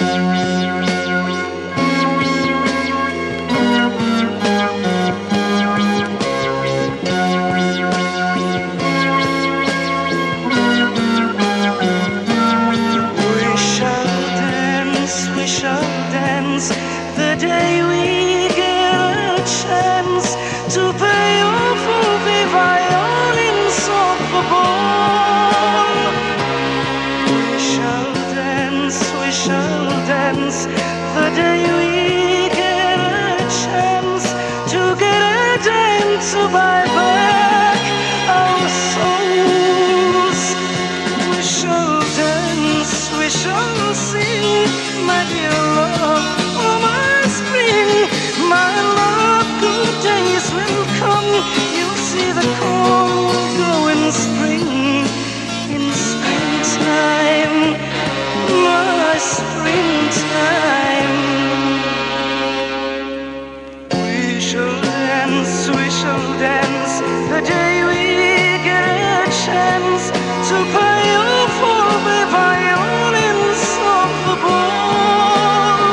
The day we get a chance to pay off all the violins of the ball. We shall dance the day we get a chance to get a dime to buy back our souls. We shall dance, we shall sing, my dear love. My love, good days will come. You'll see the corn grow in spring, in springtime, my springtime. We shall dance the day we get a chance to pay off all the violins of the ball.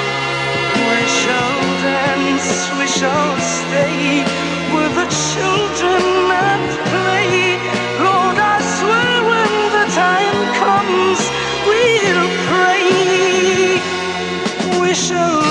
We shall stay with the children and play. Lord, I swear when the time comes, we'll pray. We shall